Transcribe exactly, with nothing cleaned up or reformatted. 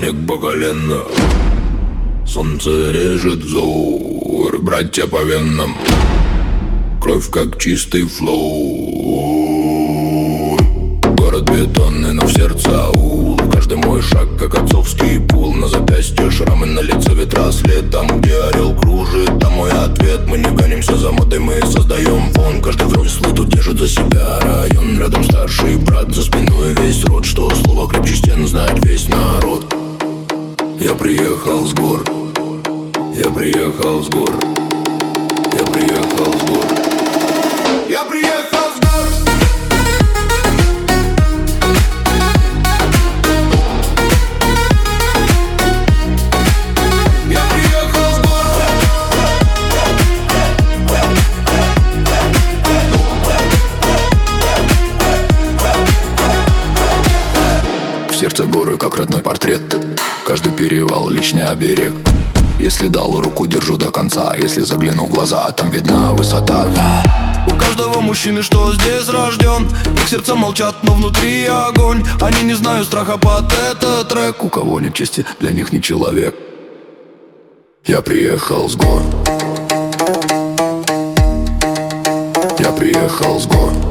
снег по колено. Солнце режет взор, братья по венам. Кровь как чистый флоу. Город бетонный, но в сердце аул. Каждый мой шаг как отцовский пул. На запястье шрамы, на лице ветра след. Там, где орел кружит, там мой ответ. Мы не гонимся за модой, мы создаем фон. Каждый взрослый тут держит за себя район. Рядом старший брат, за спиной весь род. Что слово крепче стен знает весь народ. Я приехал с гор. Я приехал с гор. Я приехал с гор. Я приехал с гор. Я приехал с гор. В сердце горы, как родной портрет. Каждый перевал — личный оберег. Если дал руку, держу до конца. Если загляну в глаза, там видна высота. У каждого мужчины, что здесь рожден, их сердца молчат, но внутри огонь. Они не знают страха под этот трек. У кого нет чести, для них не человек. Я приехал с гор. Я приехал с гор.